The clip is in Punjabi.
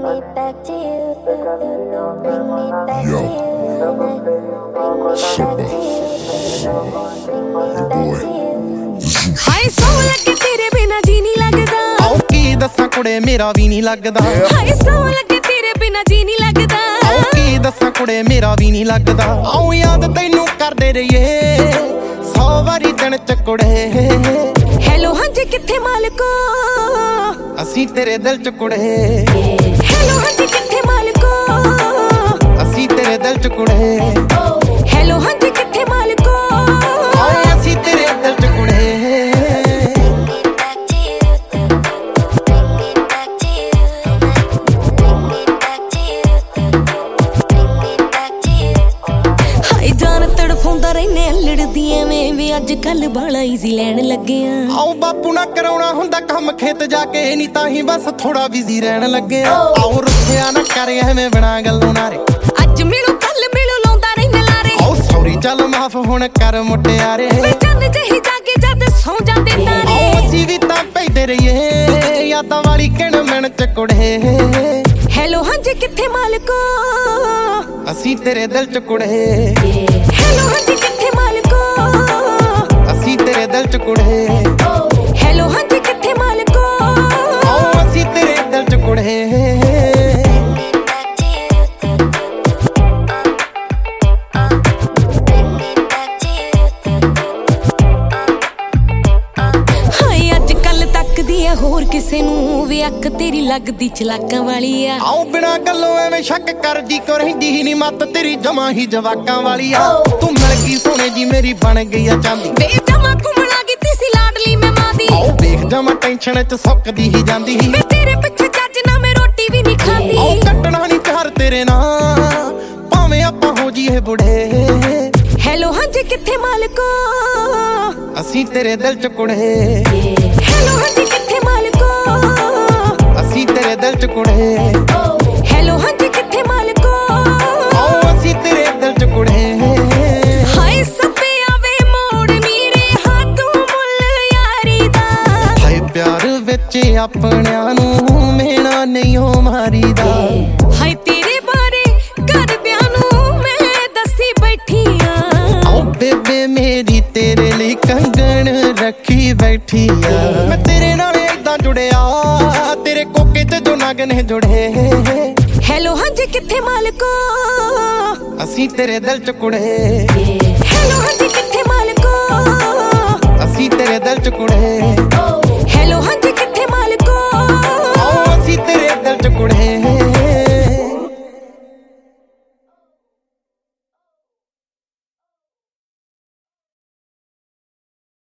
ਹਾਏ ਸੌ ਲੱਗੇ ਤੇਰੇ ਬਿਨਾ ਜੀ ਨਹੀਂ ਲੱਗਦਾ। ਆਓ ਕੀ ਦੱਸਾਂ ਕੁੜੇ ਮੇਰਾ ਵੀ ਨਹੀਂ ਲੱਗਦਾ। ਹਾਏ ਸੌ ਲੱਗੇ ਤੇਰੇ ਬਿਨਾ ਜੀ ਨਹੀਂ ਲੱਗਦਾ। ਆਓ ਕੀ ਦੱਸਾਂ ਕੁੜੇ ਮੇਰਾ ਵੀ ਨਹੀਂ ਲੱਗਦਾ। ਆਓ ਯਾਦ ਤੈਨੂੰ ਕਰਦੇ ਰਹੀਏ 100 ਵਾਰੀ ਦਿਨ ਚ ਕੁੜੇ। ਹੈਲੋ ਹਾਂਜੀ ਕਿੱਥੇ ਮਾਲਕੋ ਅਸੀਂ ਤੇਰੇ ਦਿਲ ਚ ਕੁੜੇ। ਹੈਲੋ ਹਾਂਜੀ ਕਿੱਥੇ ਮਾਲਕੋ ਅਸੀਂ ਤੇਰੇ ਦਿਲ ਚ ਕੁੜੇ। ਹੈਲੋ ਹਾਂਜੀ ਕਿੱਥੇ ਮਾਲਕੋ ਅਸੀਂ ਤੇਰੇ ਦਿਲ ਚ ਕੁੜੇ। ਹਾਏ ਜਾਨ ਤੜਫਾਉਂਦਾ ਰਹਿਨੇ ਲੜਦੀ ਐਵੇਂ ਵੀ ਅੱਜ ਕੱਲ ਬਾਲਾ ਈਜ਼ੀ ਲੈਣ ਲੱਗੇ ਆ। ਆਓ ਬਾਪੂ ਨਾ ਕਰਾਉਣਾ ਹੁੰਦਾ ਕੰਮ ਖੇਤ ਜਾ ਕੇ ਨਹੀਂ ਤਾਂ ਹੀ ਬਸ ਥੋੜਾ ਬਿਜ਼ੀ ਰਹਿਣ ਲੱਗੇ ਆ। ਆਓ ਰੁੱਸਿਆ ਨਾ ਕਰ ਐਵੇਂ ਬਣਾ ਗੱਲੋਂ ਨਾਰੇ ਅੱਜ ਮਿਲੂ ਕੱਲ ਮਿਲੂ ਲਾਉਂਦਾ ਰਹਿਨੇ ਲਾਰੇ। ਆਓ ਸੌਰੀ ਚੱਲ ਮਾਫ ਹੁਣ ਕਰ ਮੁਟਿਆਰੇ। ਚੰਨ ਜਹੀ ਜਾਗੇ ਜਦ ਸੌ ਜਾਂਦੇ ਤਾਰੇ। ਆਓ ਅਸੀਂ ਵੀ ਤਾਂ ਪੈਦੇ ਰਹੀਏ ਯਾਦਾਂ ਵਾਲੀ ਕਿਣ ਮਿਣ ਚ ਕੁੜੇ। ਹੈਲੋ ਹਾਂਜੀ ਕਿੱਥੇ ਮਾਲਕੋ ਅਸੀਂ ਤੇਰੇ ਦਿਲ ਚ ਕੁੜੇ। ਹੈਲੋ ਹਾਂਜੀ ਕਿੱਥੇ ਮਾਲਕੋ ਅਸੀਂ ਤੇਰੇ ਦਿਲ ਚ ਕੁੜੇ। ਹੈਲੋ ਹਾਂਜੀ ਕਿੱਥੇ ਮਾਲਕੋ ਆਓ ਅਸੀਂ ਤੇਰੇ ਦਿਲ ਚ ਕੁੜੇ। ਹੋਰ ਕਿਸੇ ਨੂੰ ਵੀ ਅੱਖ ਤੇਰੀ ਲੱਗਦੀ ਚਲਾਕਾਂ ਵਾਲੀ ਆ। ਆਓ ਬਿਨਾ ਗੱਲੋਂ ਐਵੇਂ ਸ਼ੱਕ ਕਰਦੀ ਕੋ ਰਹਿੰਦੀ ਹੀ ਨਹੀਂ ਮੱਤ ਤੇਰੀ ਜਮਾ ਹੀ ਜਵਾਕਾਂ ਵਾਲੀ ਆ। ਤੂੰ ਮਿਲ ਗਈ ਸੋਹਣੇ ਜੀ ਮੇਰੀ ਬਣ ਗਈ ਆ ਚਾਂਦੀ। ਵੇ ਜਮਾ ਘੁੰਮਣਾ ਕੀਤੀ ਸੀ ਲਾਡਲੀ ਮੈਂ ਮਾਂ ਦੀ। ਆਓ ਵੇਖ ਜਮਾ ਟੈਨਸ਼ਨ ਚ ਸੁੱਕਦੀ ਹੀ ਜਾਂਦੀ ਸੀ। ਵੇ ਤੇਰੇ ਪਿੱਛੇ ਚੱਜ ਨਾ ਮੈਂ ਰੋਟੀ ਵੀ ਨਹੀਂ ਖਾਂਦੀ। ਆਓ ਕੱਟਣਾ ਨਹੀਂ ਚਾਰ ਤੇਰੇ ਨਾਲ ਭਾਵੇਂ ਆਪਾਂ ਹੋ ਜੀਏ ਬੁੜੇ। ਹੈਲੋ ਹਾਂਜੀ ਕਿੱਥੇ ਮਾਲਕੋ ਅਸੀਂ ਤੇਰੇ ਦਿਲ ਚ ਕੁੜੇ। ਹੈਲੋ ਹਾਂਜੀ ਕਿੱਥੇ ਮਾਲਕੋ ਅਸੀਂ ਤੇਰੇ ਦਿਲ ਚ ਕੁੜੇ। ਹੈਲੋ ਹਾਂਜੀ ਕਿੱਥੇ ਮਾਲਕੋ ਆਓ ਅਸੀਂ ਤੇਰੇ ਦਿਲ ਚ ਕੁੜੇ। ਹਾਏ ਸੱਪਿਆ ਵੇ ਮੋੜ ਨੀਰੇ ਹੱਥੋਂ ਮੁੱਲ ਯਾਰੀ ਦਾ। ਹਾਏ ਪਿਆਰ ਵਿੱਚ ਆਪਣਿਆਂ ਨੂੰ ਮੇਣਾ ਨਹੀਂ ਹੋ ਮਾਰੀਦਾ। ਹਾਏ ਤੇਰੇ ਬਾਰੇ ਘਰਦਿਆਂ ਨੂੰ ਮੈਂ ਦੱਸੀ ਬੈਠੀ ਆ। ਆਓ ਬੇਬੇ ਮੇਰੀ ਤੇਰੇ ਲਈ ਕੰਗਣ ਰੱਖੀ ਬੈਠੀ ਆ। ਮੈਂ ਤੇਰੇ ਨਾਲ ਏਦਾਂ ਜੁੜਿਆ ਤੇਰੇ ਕੋਕੇ ਤੇ ਜੋ ਨਗ ਨੇ ਜੁੜੇ। ਹੈਲੋ ਹਾਂਜੀ ਕਿੱਥੇ ਮਾਲਕੋ ਅਸੀਂ ਤੇਰੇ ਦਿਲ ਚ ਕੁੜੇ। ਹੈਲੋ ਹਾਂਜੀ ਕਿੱਥੇ ਮਾਲਕੋ ਅਸੀਂ ਤੇਰੇ ਦਿਲ ਚ ਕੁੜੇ। ਹੈਲੋ ਹਾਂਜੀ ਕਿੱਥੇ ਮਾਲਕੋ ਆਓ ਅਸੀਂ ਤੇਰੇ ਦਿਲ ਚ ਕੁੜੇ।